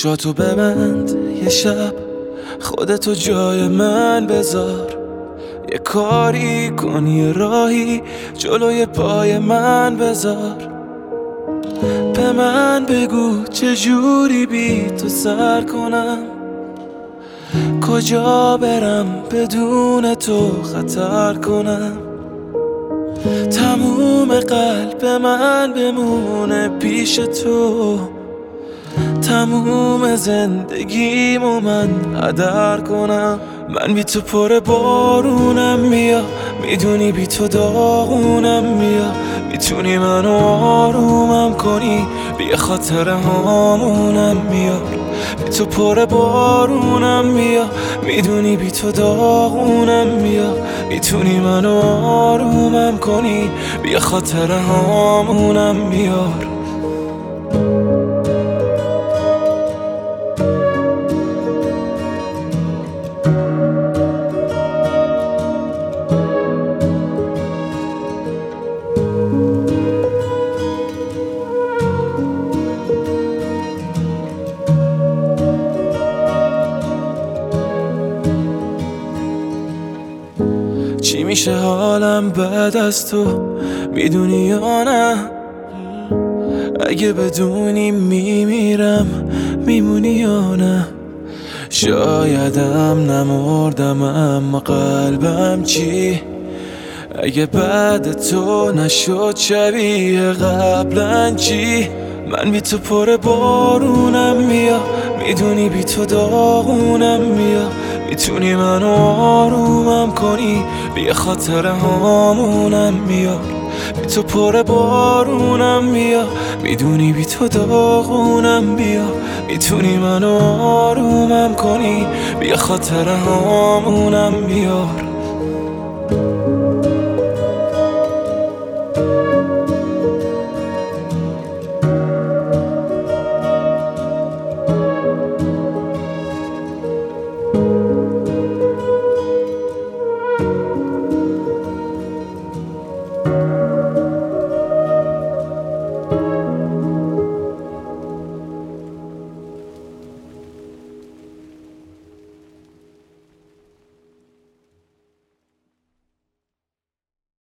چشاتو ببند یه شب، خودتو جای من بذار، یه کاری کن یه راهی جلوی پای من بذار. به من بگو چجوری بی تو سر کنم، کجا برم بدون تو خطر کنم. تموم قلب من بمونه پیش تو، تموم زندگیمو من هدر کنم. من بی تو پر بارونم میا، میدونی بی تو داغونم میا. میتونی منو آرومم کنی، بی خاطر هامونم میار. بی تو پر بارونم میا، میدونی بی تو داغونم میا. میتونی منو آرومم کنی، بی خاطر هامونم میار. چی میشه حالم بعد از تو، میدونی یا نه؟ اگه بدونی میمیرم، میمونی یا نه؟ شایدم نمردم اما قلبم چی؟ اگه بعد تو نشد شبیه قبلا چی؟ من بی تو پر بارونم میا، میدونی بی تو داغونم میا. میتونی منو آرومم کنی، بی خاطر هامونم میار. بی تو پر بارونم میا، میدونی بی تو داغونم بیا. میتونی منو آرومم کنی، بی خاطر هامونم میار.